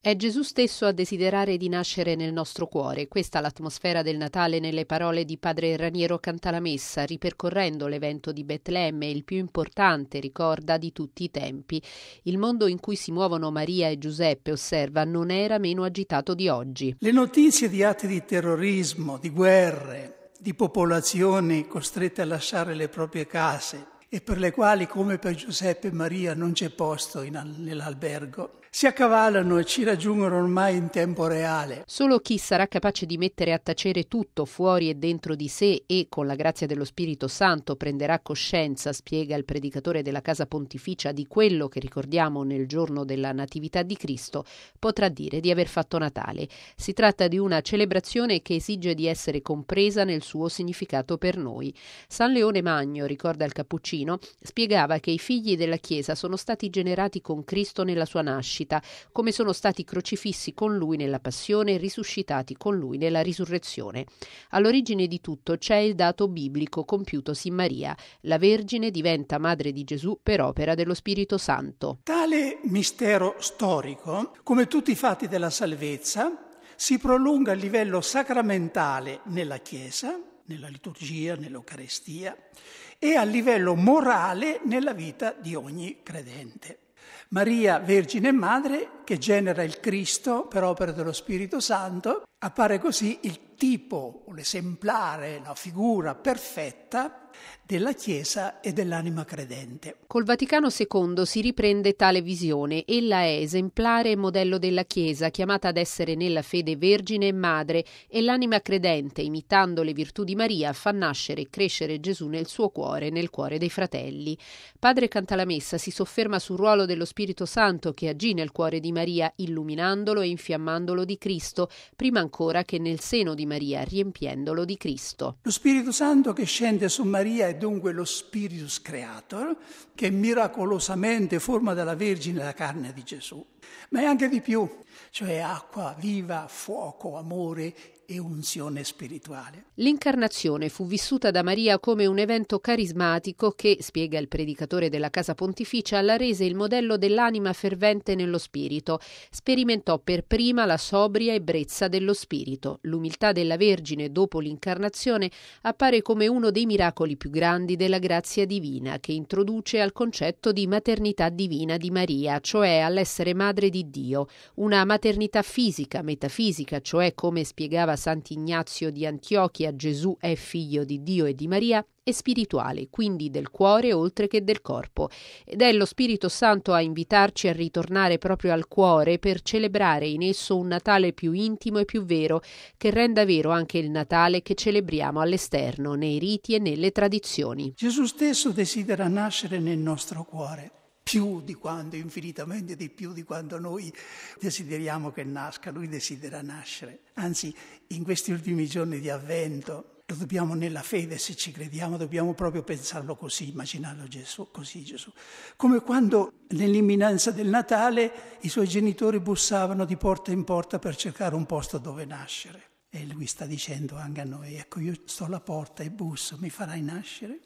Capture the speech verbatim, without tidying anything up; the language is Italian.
È Gesù stesso a desiderare di nascere nel nostro cuore. Questa è l'atmosfera del Natale nelle parole di padre Raniero Cantalamessa, ripercorrendo l'evento di Betlemme, il più importante, ricorda, di tutti i tempi. Il mondo in cui si muovono Maria e Giuseppe, osserva, non era meno agitato di oggi. Le notizie di atti di terrorismo, di guerre, di popolazioni costrette a lasciare le proprie case e per le quali, come per Giuseppe e Maria, non c'è posto in, nell'albergo, si accavallano e ci raggiungono ormai in tempo reale. Solo chi sarà capace di mettere a tacere tutto fuori e dentro di sé e, con la grazia dello Spirito Santo, prenderà coscienza, spiega il predicatore della Casa Pontificia, di quello che ricordiamo nel giorno della Natività di Cristo, potrà dire di aver fatto Natale. Si tratta di una celebrazione che esige di essere compresa nel suo significato per noi. San Leone Magno, ricorda il Cappuccino, spiegava che i figli della Chiesa sono stati generati con Cristo nella sua nascita, come sono stati crocifissi con Lui nella passione e risuscitati con Lui nella risurrezione. All'origine di tutto c'è il dato biblico compiutosi in Maria. La Vergine diventa madre di Gesù per opera dello Spirito Santo. Tale mistero storico, come tutti i fatti della salvezza, si prolunga a livello sacramentale nella Chiesa, nella liturgia, nell'Eucaristia, e a livello morale nella vita di ogni credente. Maria, Vergine Madre, che genera il Cristo per opera dello Spirito Santo, appare così il tipo, l'esemplare, la figura perfetta della Chiesa e dell'anima credente. Col Vaticano secondo si riprende tale visione. Ella è esemplare e modello della Chiesa, chiamata ad essere nella fede vergine e madre, e l'anima credente, imitando le virtù di Maria, fa nascere e crescere Gesù nel suo cuore, nel cuore dei fratelli. Padre Cantalamessa si sofferma sul ruolo dello Spirito Santo che agì nel cuore di Maria, illuminandolo e infiammandolo di Cristo, prima ancora che nel seno di Maria, riempiendolo di Cristo. Lo Spirito Santo che scende su Maria è dunque lo Spiritus Creator, che miracolosamente forma dalla Vergine la carne di Gesù, ma è anche di più, cioè acqua viva, fuoco, amore e unzione spirituale. L'incarnazione fu vissuta da Maria come un evento carismatico che, spiega il predicatore della Casa Pontificia, la rese il modello dell'anima fervente nello spirito. Sperimentò per prima la sobria ebbrezza dello spirito. L'umiltà della Vergine dopo l'incarnazione appare come uno dei miracoli più grandi della grazia divina, che introduce al concetto di maternità divina di Maria, cioè all'essere madre di Dio, una maternità fisica, metafisica, cioè, come spiegava Sant'Ignazio di Antiochia, Gesù è figlio di Dio e di Maria, e spirituale, quindi del cuore oltre che del corpo. Ed è lo Spirito Santo a invitarci a ritornare proprio al cuore per celebrare in esso un Natale più intimo e più vero, che renda vero anche il Natale che celebriamo all'esterno, nei riti e nelle tradizioni. Gesù stesso desidera nascere nel nostro cuore, più di quando, infinitamente di più di quando noi desideriamo che nasca. Lui desidera nascere. Anzi, in questi ultimi giorni di Avvento, lo dobbiamo nella fede, se ci crediamo, dobbiamo proprio pensarlo così, immaginarlo Gesù, così Gesù. Come quando nell'imminenza del Natale i suoi genitori bussavano di porta in porta per cercare un posto dove nascere. E lui sta dicendo anche a noi, ecco, io sto alla porta e busso, mi farai nascere?